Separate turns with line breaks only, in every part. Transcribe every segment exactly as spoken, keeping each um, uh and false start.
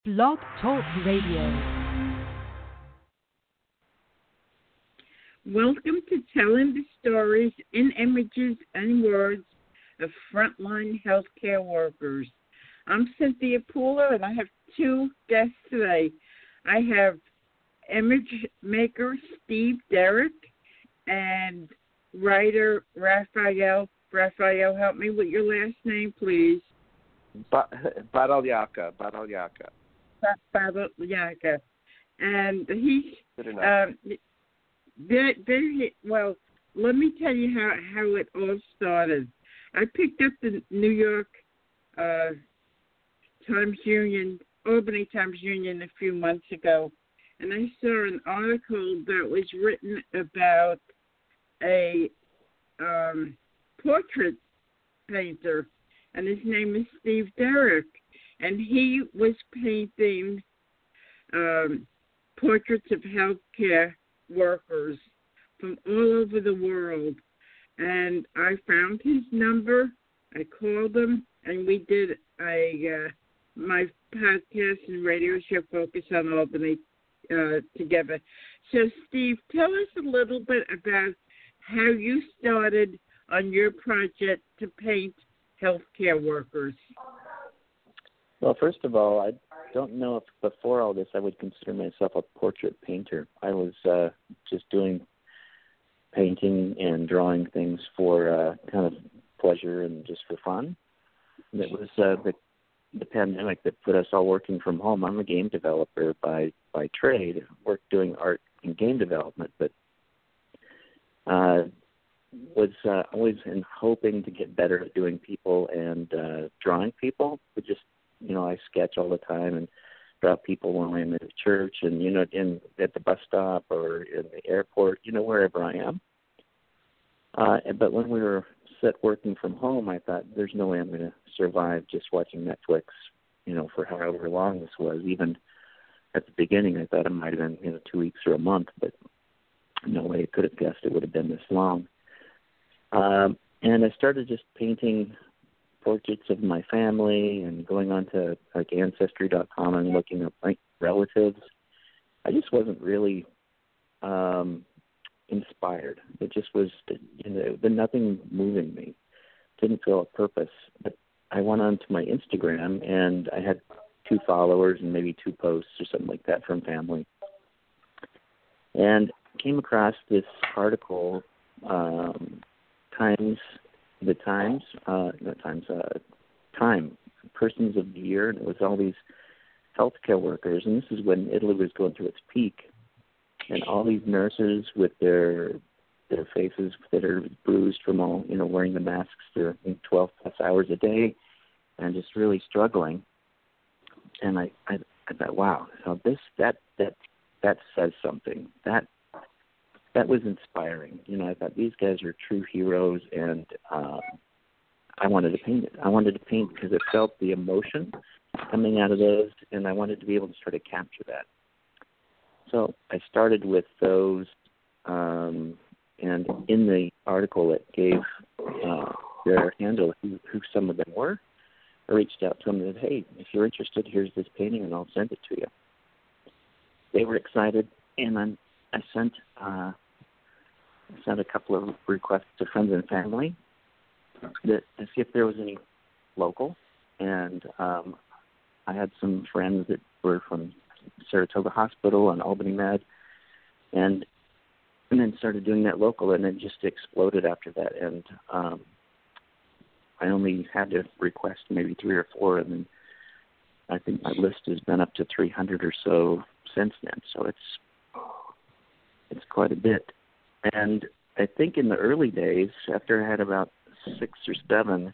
Blog Talk Radio.
Welcome to Telling the Stories in Images and Words of Frontline Healthcare Workers. I'm Cynthia Pooler, and I have two guests today. I have image maker Steve Derrick and writer Raphael. Raphael, help me with your last name, please.
Ba- Badalyaka. Badalyaka.
Badalyaka. And he's,
Good enough.
um, very, very, well, let me tell you how, how it all started. I picked up the New York uh, Times Union, Albany Times Union a few months ago, and I saw an article that was written about a um, portrait painter, and his name is Steve Derrick, and he was painting um, portraits of healthcare workers from all over the world. And I found his number, I called him, and we did a uh, my podcast and radio show Focus on Albany uh, together. So, Steve, tell us a little bit about how you started on your project to paint healthcare workers.
Well, first of all, I don't know if before all this I would consider myself a portrait painter. I was uh, just doing painting and drawing things for uh, kind of pleasure and just for fun. And it was uh, the, the pandemic that put us all working from home. I'm a game developer by, by trade. I work doing art and game development, but uh, was uh, always in hoping to get better at doing people and uh, drawing people. But just, you know, I sketch all the time and draw people when I'm at church and, you know, in at the bus stop or in the airport, you know, wherever I am. Uh, but when we were set working from home, I thought there's no way I'm going to survive just watching Netflix, you know, for however long this was. Even at the beginning, I thought it might have been, you know, two weeks or a month, but no way I could have guessed it would have been this long. Um, and I started just painting portraits of my family and going on to like Ancestry dot com and looking up like relatives. I just wasn't really um, inspired. It just was, you know, there nothing moving me. Didn't feel a purpose. But I went on to my Instagram and I had two followers and maybe two posts or something like that from family. And came across this article, um, Times, the Times, uh, not Times, uh, Time, Persons of the Year, and it was all these healthcare workers, and this is when Italy was going through its peak, and all these nurses with their their faces that are bruised from all, you know, wearing the masks for twelve plus hours a day, and just really struggling. And I, I, I thought, wow, so this that that that says something. That that was inspiring. You know, I thought these guys are true heroes, and um, I wanted to paint it. I wanted to paint because it felt the emotion coming out of those, and I wanted to be able to try to capture that. So I started with those, um, and in the article it gave uh, their handle, who, who some of them were. I reached out to them and said, hey, if you're interested, here's this painting, and I'll send it to you. They were excited, and I'm, I sent uh, I sent a couple of requests to friends and family that, to see if there was any local, and um, I had some friends that were from Saratoga Hospital and Albany Med, and and then started doing that local, and it just exploded after that. And um, I only had to request maybe three or four, and then I think my list has been up to three hundred or so since then. So it's it's quite a bit. And I think in the early days, after I had about six or seven,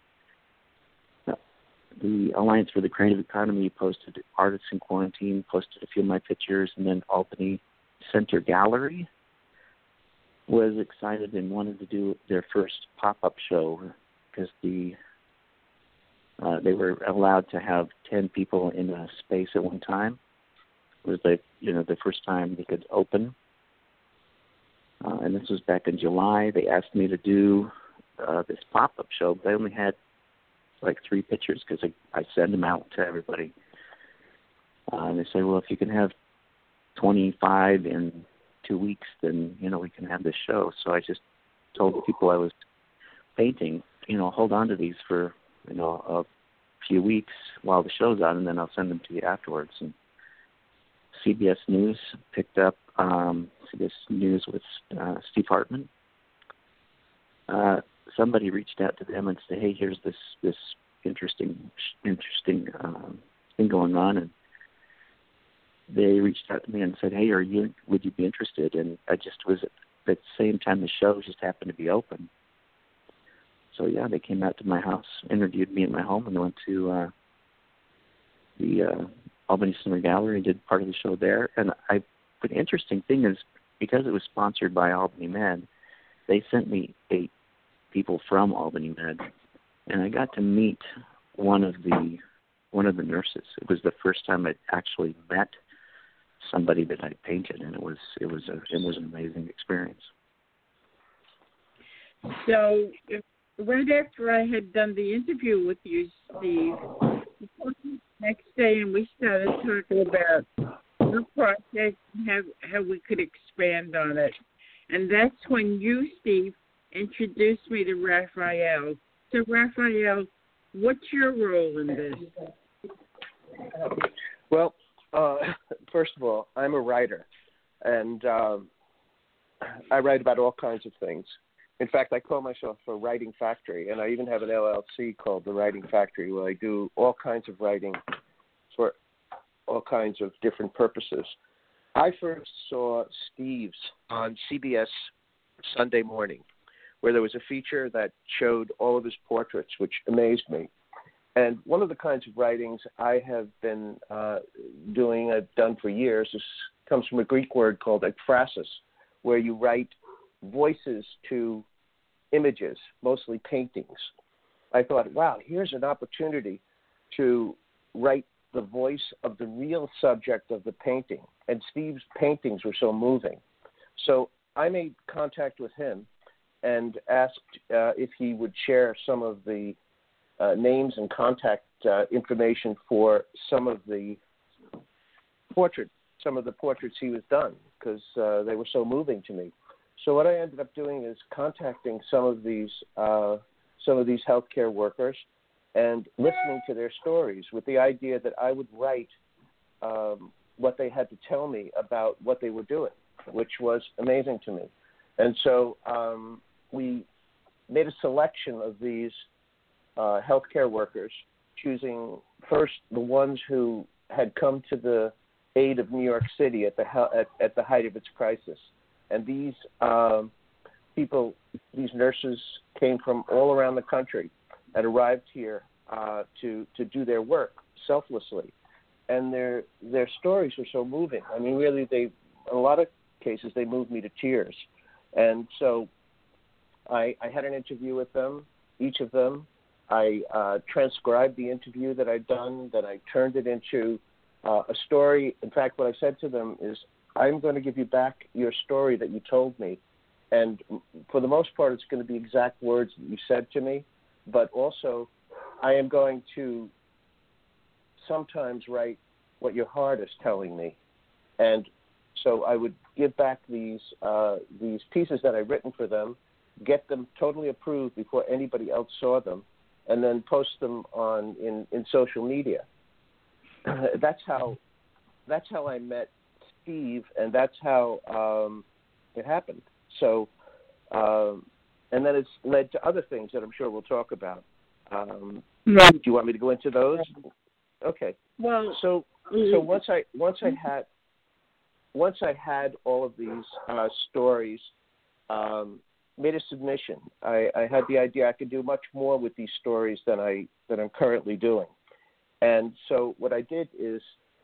the Alliance for the Creative Economy posted Artists in Quarantine, posted a few of my pictures, and then Albany Center Gallery was excited and wanted to do their first pop-up show because the uh, they were allowed to have ten people in a space at one time. It was like, you know, the first time they could open. Uh, and this was back in July. They asked me to do uh, this pop-up show, but I only had like three pictures because I, I send them out to everybody. Uh, and they said, well, if you can have twenty-five in two weeks, then, you know, we can have this show. So I just told the people I was painting, you know, hold on to these for, you know, a few weeks while the show's on, and then I'll send them to you afterwards. And C B S News picked up um, C B S News with uh, Steve Hartman. Uh, somebody reached out to them and said, hey, here's this this interesting interesting um, thing going on, and they reached out to me and said, hey, are you would you be interested? And I just was at the same time the show just happened to be open. So yeah, they came out to my house, interviewed me at my home, and they went to uh, the uh, Albany Cinema Gallery and did part of the show there. And I, the interesting thing is, because it was sponsored by Albany Med, they sent me eight people from Albany Med, and I got to meet one of the one of the nurses. It was the first time I actually met somebody that I painted, and it was it was a it was an amazing experience.
So, if, right after I had done the interview with you, Steve, the next day, and we started talking about the project and how how we could expand on it, and that's when you, Steve, introduced me to Raphael. So, Raphael, what's your role in this?
Well, uh, first of all, I'm a writer, and um, I write about all kinds of things. In fact, I call myself a writing factory, and I even have an L L C called The Writing Factory, where I do all kinds of writing for all kinds of different purposes. I first saw Steve's on C B S Sunday Morning, where there was a feature that showed all of his portraits, which amazed me. And one of the kinds of writings I have been uh, doing, I've done for years, is, comes from a Greek word called ekphrasis, where you write voices to images, mostly paintings. I thought, wow, here's an opportunity to write the voice of the real subject of the painting. And Steve's paintings were so moving. So I made contact with him and asked uh, if he would share some of the uh, names and contact uh, information for some of the portraits, some of the portraits he was done, because uh, they were so moving to me. So what I ended up doing is contacting some of these uh, some of these healthcare workers and listening to their stories, with the idea that I would write um, what they had to tell me about what they were doing, which was amazing to me. And so um, we made a selection of these uh, healthcare workers, choosing first the ones who had come to the aid of New York City at the at, at the height of its crisis. And these um, people, these nurses, came from all around the country and arrived here uh, to to do their work selflessly. And their their stories were so moving. I mean, really, they in a lot of cases they moved me to tears. And so I, I had an interview with them, each of them. I uh, transcribed the interview that I'd done, then I turned it into uh, a story. In fact, what I said to them is, I'm going to give you back your story that you told me. And for the most part, it's going to be exact words that you said to me. But also, I am going to sometimes write what your heart is telling me. And so I would give back these uh, these pieces that I've written for them, get them totally approved before anybody else saw them, and then post them on in, in social media. that's how that's how I met Steve, and that's how um, it happened. So, um, and then it's led to other things that I'm sure we'll talk about. Um,
right.
Do you want me to go into those? Okay.
Well,
so so once I once I had once I had all of these uh, stories, um, made a submission. I, I had the idea I could do much more with these stories than I than I'm currently doing, and so what I did is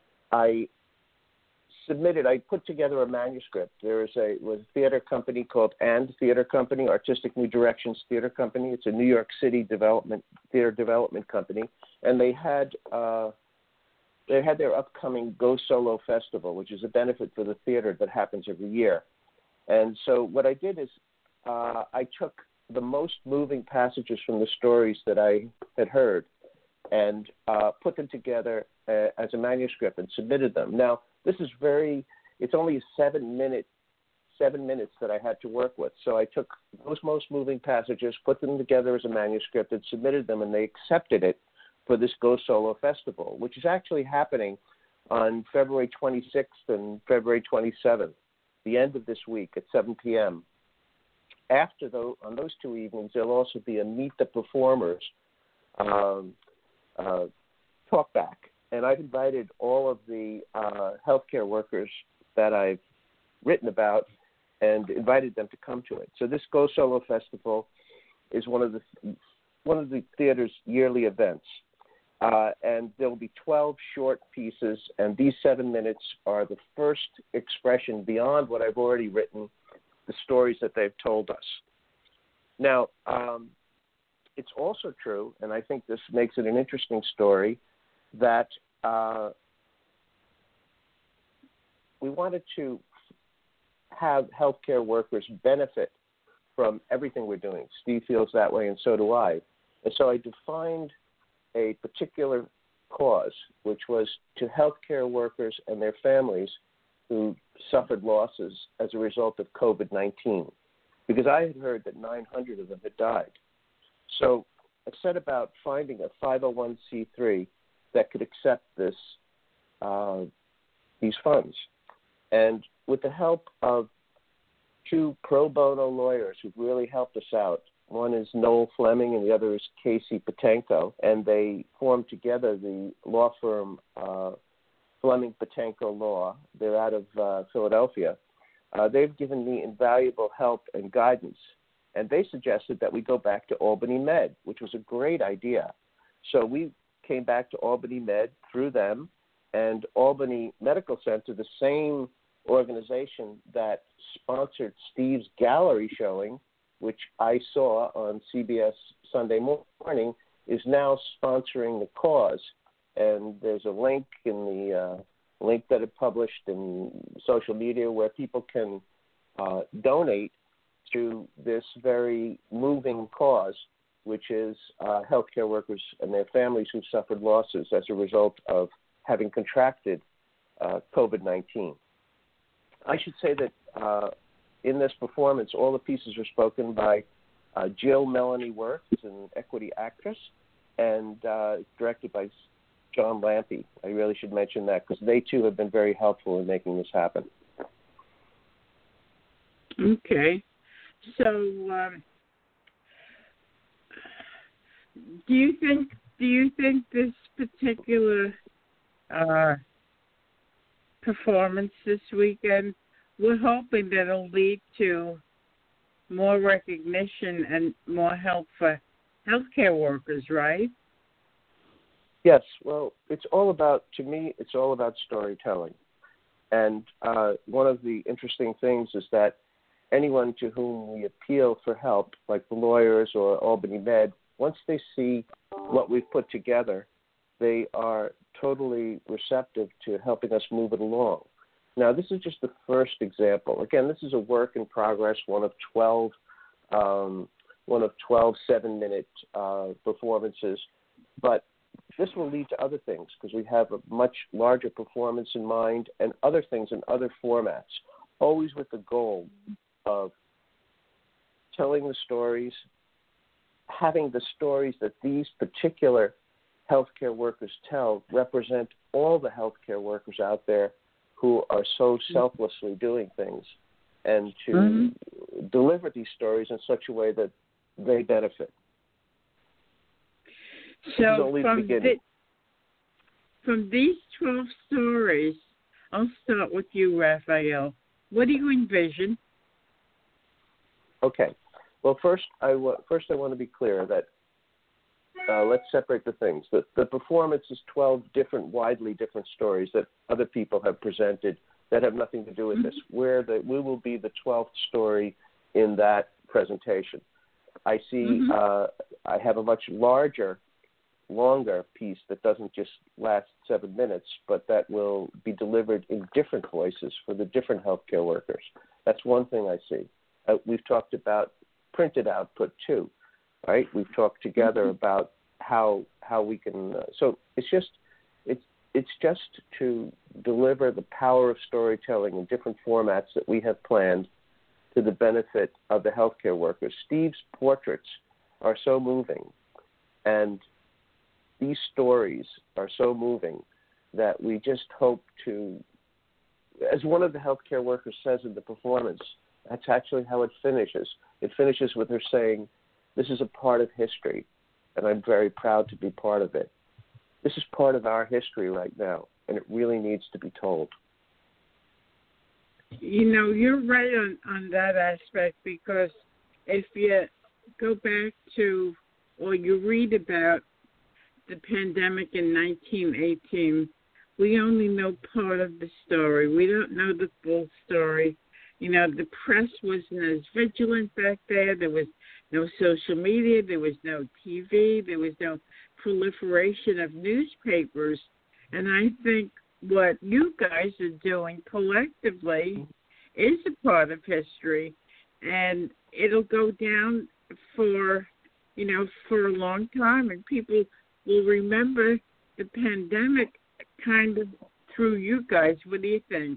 I submitted. I put together a manuscript. There is a was a theater company called And Theater Company, Artistic New Directions Theater Company. It's a New York City development theater development company, and they had uh, they had their upcoming Go Solo Festival, which is a benefit for the theater that happens every year. And so what I did is uh, I took the most moving passages from the stories that I had heard, and uh, put them together uh, as a manuscript and submitted them. Now, this is very, it's only a seven minute, seven minutes that I had to work with. So I took those most moving passages, put them together as a manuscript and submitted them, and they accepted it for this Go Solo Festival, which is actually happening on February twenty-sixth and February twenty-seventh, the end of this week at seven p.m. After those, on those two evenings, there'll also be a Meet the Performers um, uh, talk back. And I've invited all of the uh, healthcare workers that I've written about and invited them to come to it. So this Go Solo Festival is one of the one of the theater's yearly events. Uh, and there will be twelve short pieces, and these seven minutes are the first expression beyond what I've already written, the stories that they've told us. Now, um, it's also true, and I think this makes it an interesting story, that uh, we wanted to have healthcare workers benefit from everything we're doing. Steve feels that way, and so do I. And so I defined a particular cause, which was to healthcare workers and their families who suffered losses as a result of COVID nineteen, because I had heard that nine hundred of them had died. So I set about finding a five oh one c three that could accept this uh, these funds. And with the help of two pro bono lawyers who've really helped us out, one is Noel Fleming and the other is Casey Patenko, and they formed together the law firm uh, Fleming Patenko Law. They're out of uh, Philadelphia. Uh, they've given me invaluable help and guidance, and they suggested that we go back to Albany Med, which was a great idea. So we came back to Albany Med through them, and Albany Medical Center, the same organization that sponsored Steve's gallery showing, which I saw on C B S Sunday morning, is now sponsoring the cause. And there's a link in the uh, link that it published in social media where people can uh, donate to this very moving cause, which is uh, healthcare workers and their families who suffered losses as a result of having contracted uh, COVID nineteen. I should say that uh, in this performance, all the pieces are spoken by uh, Jill Melanie Worth, who's an equity actress, and uh, directed by John Lampe. I really should mention that because they, too, have been very helpful in making this happen.
Okay. So, um, do you think do you think this particular uh, performance this weekend, we're hoping that it'll lead to more recognition and more help for healthcare workers, right?
Yes. Well, it's all about, to me, it's all about storytelling. And uh, one of the interesting things is that anyone to whom we appeal for help, like the lawyers or Albany Med, once they see what we've put together, they are totally receptive to helping us move it along. Now, this is just the first example. Again, this is a work in progress, one of twelve, um, one of twelve seven-minute uh, performances. But this will lead to other things because we have a much larger performance in mind and other things in other formats, always with the goal of telling the stories, having the stories that these particular healthcare workers tell represent all the healthcare workers out there who are so selflessly doing things, and to mm-hmm. deliver these stories in such a way that they benefit.
So from, the, from these twelve stories, I'll start with you, Raphael. What do you envision?
Okay. Well, first I, w- first I want to be clear that uh, let's separate the things. The, the performance is twelve different, widely different stories that other people have presented that have nothing to do with mm-hmm. this. Where the, we will be the twelfth story in that presentation. I see. Mm-hmm. Uh, I have a much larger, longer piece that doesn't just last seven minutes, but that will be delivered in different voices for the different healthcare workers. That's one thing I see. Uh, we've talked about printed output too, right? We've talked together mm-hmm. about how how we can. Uh, so it's just it's it's just to deliver the power of storytelling in different formats that we have planned to the benefit of the healthcare workers. Steve's portraits are so moving, and these stories are so moving that we just hope to, as one of the healthcare workers says in the performance, that's actually how it finishes. It finishes with her saying, "This is a part of history, and I'm very proud to be part of it." This is part of our history right now, and it really needs to be told.
You know, you're right on, on that aspect, because if you go back to, or you read about the pandemic in nineteen eighteen, we only know part of the story. We don't know the full story. You know, the press wasn't as vigilant back there. There was no social media. There was no T V. There was no proliferation of newspapers. And I think what you guys are doing collectively is a part of history, and it'll go down for, you know, for a long time, and people will remember the pandemic kind of through you guys. What do you think?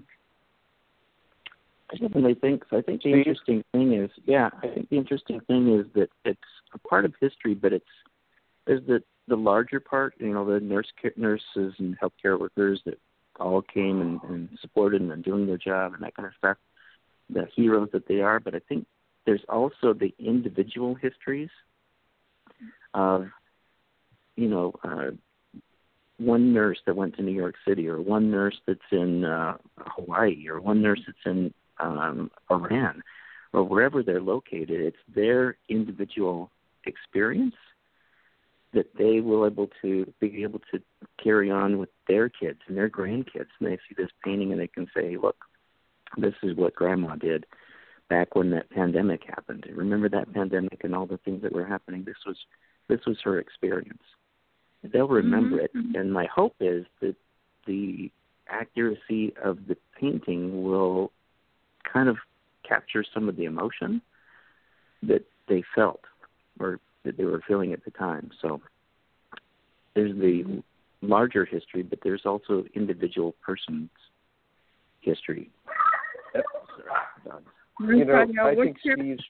I definitely think so. I think the interesting thing is, yeah, I think the interesting thing is that it's a part of history, but it's there's the the larger part, you know, the nurse nurses and healthcare workers that all came and, and supported and are doing their job and that kind of stuff, the heroes that they are. But I think there's also the individual histories of, you know, uh, one nurse that went to New York City, or one nurse that's in uh, Hawaii, or one nurse that's in um, Iran, or wherever they're located. It's their individual experience that they will able to be able to carry on with their kids and their grandkids. And they see this painting and they can say, look, this is what Grandma did back when that pandemic happened. Remember that pandemic and all the things that were happening? This was this was her experience. They'll remember mm-hmm. it. And my hope is that the accuracy of the painting will kind of capture some of the emotion that they felt or that they were feeling at the time. So there's the larger history, but there's also individual person's history.
Yep. You know, I think Steve's...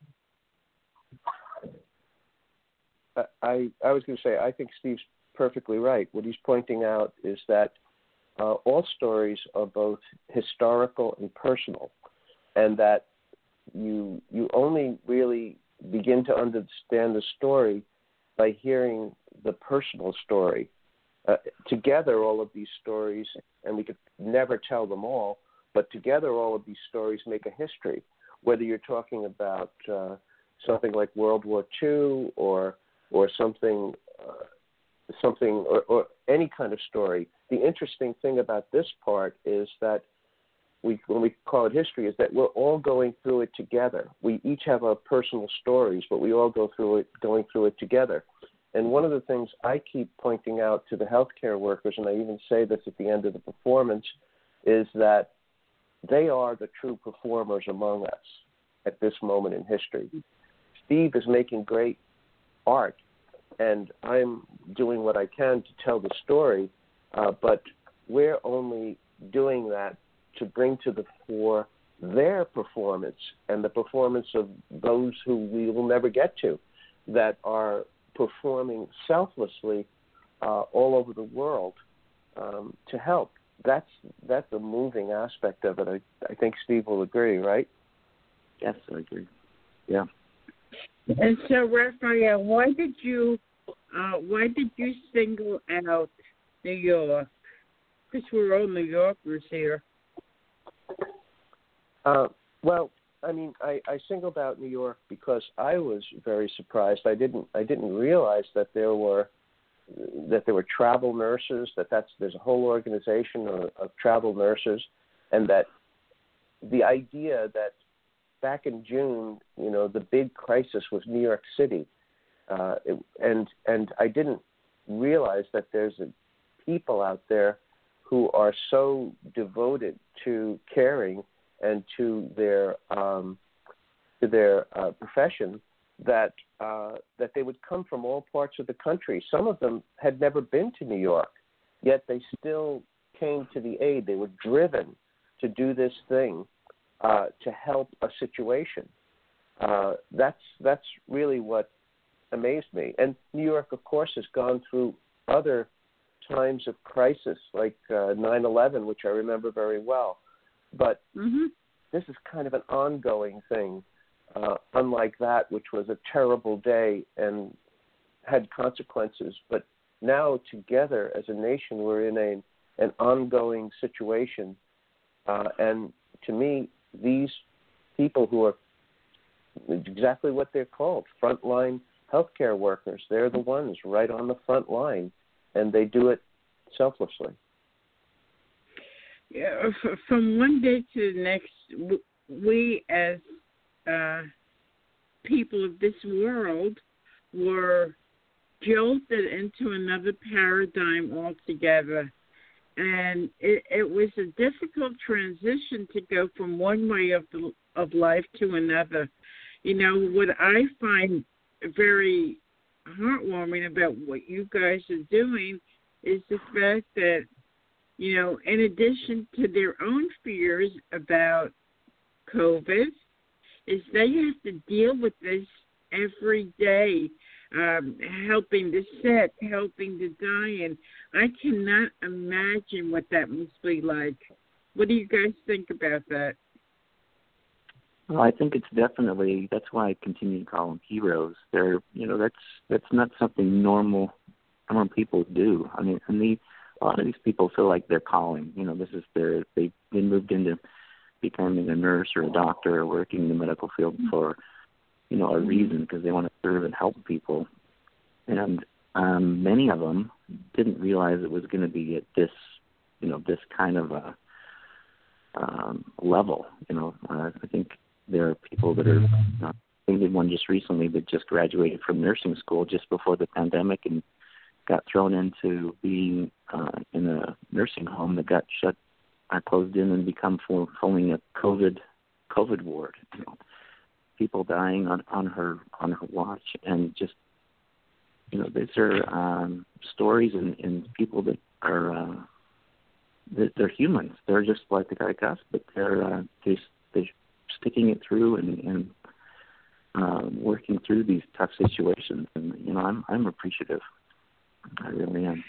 I, I was going to say, I think Steve's perfectly right. What he's pointing out is that uh, all stories are both historical and personal, and that you you only really begin to understand the story by hearing the personal story. Uh, together, all of these stories, and we could never tell them all, but together all of these stories make a history, whether you're talking about uh, something like World War Two or or something, uh, something or, or any kind of story. The interesting thing about this part is that we, when we call it history, is that we're all going through it together. We each have our personal stories, but we all go through it, going through it together. And one of the things I keep pointing out to the healthcare workers, and I even say this at the end of the performance, is that they are the true performers among us at this moment in history. Steve is making great art, and I'm doing what I can to tell the story, uh, but we're only doing that to bring to the fore their performance and the performance of those who we will never get to, that are performing selflessly uh, all over the world um, to help. That's that's a moving aspect of it. I, I think Steve will agree, right?
Yes, I agree. Yeah.
And so, Raphael, why did you uh, why did you single out New York? Because we're all New Yorkers here.
Uh, well, I mean, I, I singled out New York because I was very surprised. I didn't I didn't realize that there were that there were travel nurses. That that's there's a whole organization of, of travel nurses, and that the idea that back in June, you know, the big crisis was New York City, uh, it, and and I didn't realize that there's a, people out there who are so devoted to caring and to their um, to their uh, profession that uh, that they would come from all parts of the country. Some of them had never been to New York, yet they still came to the aid. They were driven to do this thing uh, to help a situation. Uh, that's that's really what amazed me. And New York, of course, has gone through other times of crisis, like uh, nine eleven, which I remember very well. But
mm-hmm.
this is kind of an ongoing thing, uh, unlike that, which was a terrible day and had consequences. But now, together as a nation, we're in a an ongoing situation. Uh, and to me, these people who are exactly what they're called, frontline healthcare workers, they're the ones right on the front line, and they do it selflessly.
Yeah, from one day to the next, we as uh, people of this world were jolted into another paradigm altogether. And it, it was a difficult transition to go from one way of the, of life to another. You know, what I find very heartwarming about what you guys are doing is the fact that, you know, in addition to their own fears about COVID, is they have to deal with this every day, um, helping the sick, helping the dying. I cannot imagine what that must be like. What do you guys think about that?
Well, I think it's definitely, that's why I continue to call them heroes. They're, you know, that's that's not something normal, normal people do. I mean, and the, a lot of these people feel like they're calling. You know, this is their, they've been moved into becoming a nurse or a doctor or working in the medical field for, you know, a reason, because they want to serve and help people. And um, many of them didn't realize it was going to be at this, you know, this kind of a um, level. You know, uh, I think there are people that are, uh, I did one just recently that just graduated from nursing school just before the pandemic and got thrown into being uh, in a nursing home that got shut, uh, closed in and become for filling a COVID COVID ward. You know, people dying on, on her on her watch, and just, you know, these are um, stories and, and people that are uh, they're, they're humans. They're just like the like us, but they're uh, they they're sticking it through and, and uh, working through these tough situations. And you know, I'm I'm appreciative. I really am.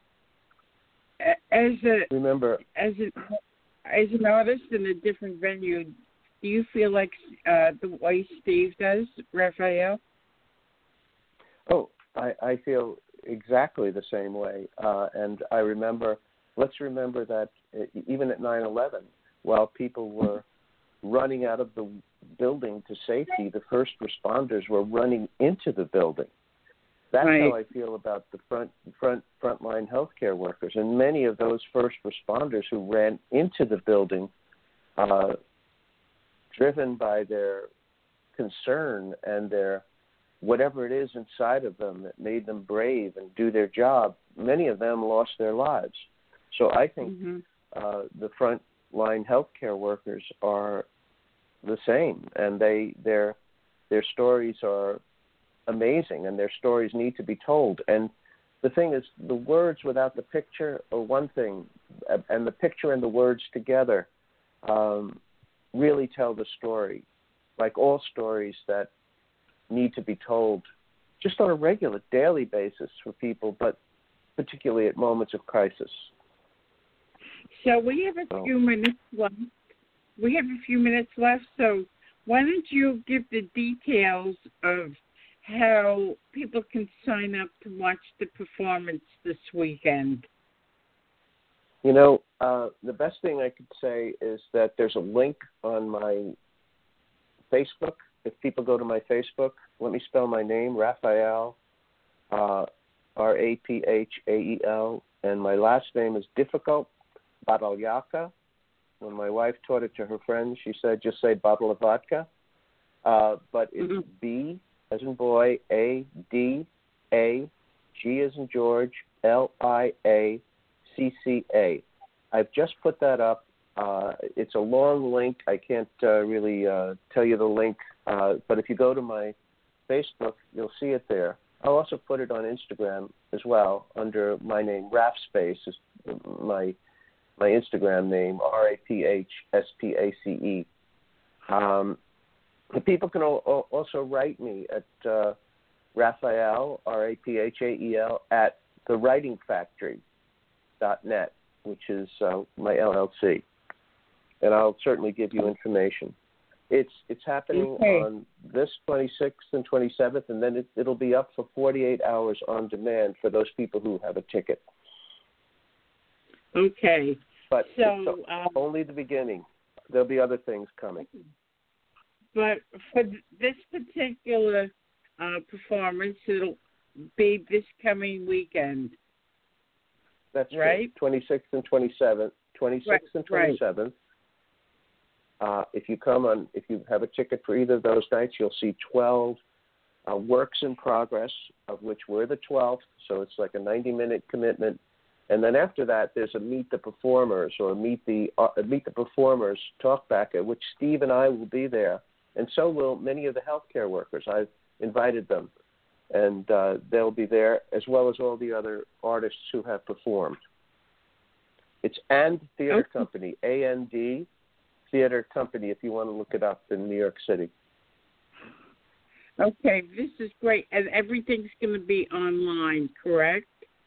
As a
Remember,
as an as an artist in a different venue, do you feel like uh, the way Steve does, Raphael?
Oh, I, I feel exactly the same way. Uh, and I remember, let's remember that even at nine eleven, while people were running out of the building to safety, the first responders were running into the building. That's
right.
How I feel about the front front frontline healthcare workers. And many of those first responders who ran into the building, uh, driven by their concern and their whatever it is inside of them that made them brave and do their job, many of them lost their lives. So I think
mm-hmm.
uh, the frontline healthcare workers are the same, and they their their stories are amazing, and their stories need to be told. And the thing is, the words without the picture are one thing, and the picture and the words together um, really tell the story, like all stories that need to be told just on a regular, daily basis for people, but particularly at moments of crisis.
So we have a
so.
few minutes left. We have a few minutes left, so why don't you give the details of how people can sign up to watch the performance this weekend?
You know, uh, the best thing I could say is that there's a link on my Facebook. If people go to my Facebook, let me spell my name, Raphael, uh, R A P H A E L, and my last name is difficult, Badalyaka. When my wife taught it to her friends, she said, just say bottle of vodka. Uh, but it's
mm-hmm.
B as in boy, A, D, A, G as in George, L, I, A, C, C, A. I've just put that up. Uh, it's a long link. I can't uh, really uh, tell you the link, uh, but if you go to my Facebook, you'll see it there. I'll also put it on Instagram as well under my name, Raph Space, is my my Instagram name, R A P H S P A C E. Um, people can al- also write me at uh, Raphael, R A P H A E L, at the writing factory dot net, which is uh, my L L C. And I'll certainly give you information. It's it's happening
okay.
on this twenty-sixth and twenty-seventh, and then it, it'll be up for forty-eight hours on demand for those people who have a ticket.
Okay.
But
so,
it's
um,
only the beginning. There'll be other things coming.
But for this particular uh, performance, it'll be this coming weekend.
That's
right.
True. twenty-sixth and twenty-seventh. twenty-sixth
right.
and twenty-seventh. Right. Uh, if you come on, if you have a ticket for either of those nights, you'll see twelve uh, works in progress, of which we're the twelfth. So it's like a ninety-minute commitment. And then after that, there's a Meet the Performers or Meet the uh, Meet the Performers talk back, at which Steve and I will be there, and so will many of the healthcare workers. I've invited them, and uh, they'll be there, as well as all the other artists who have performed. It's And Theater
okay.
Company, A N D Theater Company, if you want to look it up in New York City.
Okay, this is great. And everything's going to be online, correct?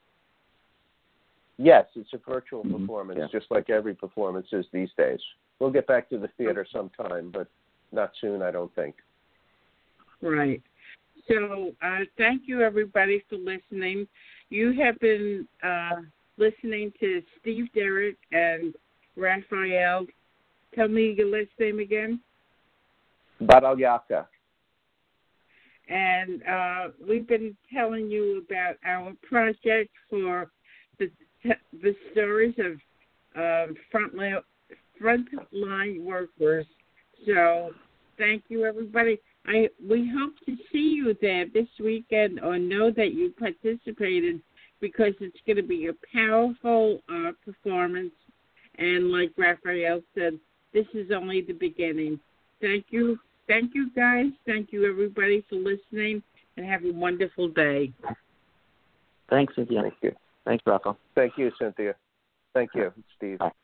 Yes, it's a virtual
Mm-hmm.
performance,
Yeah.
just like every performance is these days. We'll get back to the theater sometime, but not soon, I don't think.
Right. So uh, thank you, everybody, for listening. You have been uh, listening to Steve Derrick and Raphael. Tell me your last name again.
Baralyaka.
And uh, we've been telling you about our project for the the stories of uh, frontline frontline workers. So thank you, everybody. I we hope to see you there this weekend, or know that you participated, because it's going to be a powerful uh, performance. And like Raphael said, this is only the beginning. Thank you. Thank you, guys. Thank you, everybody, for listening, and have a wonderful day.
Thanks, Cynthia.
Thank you.
Thanks, Rocco.
Thank you, Cynthia. Thank you, Steve.
Bye.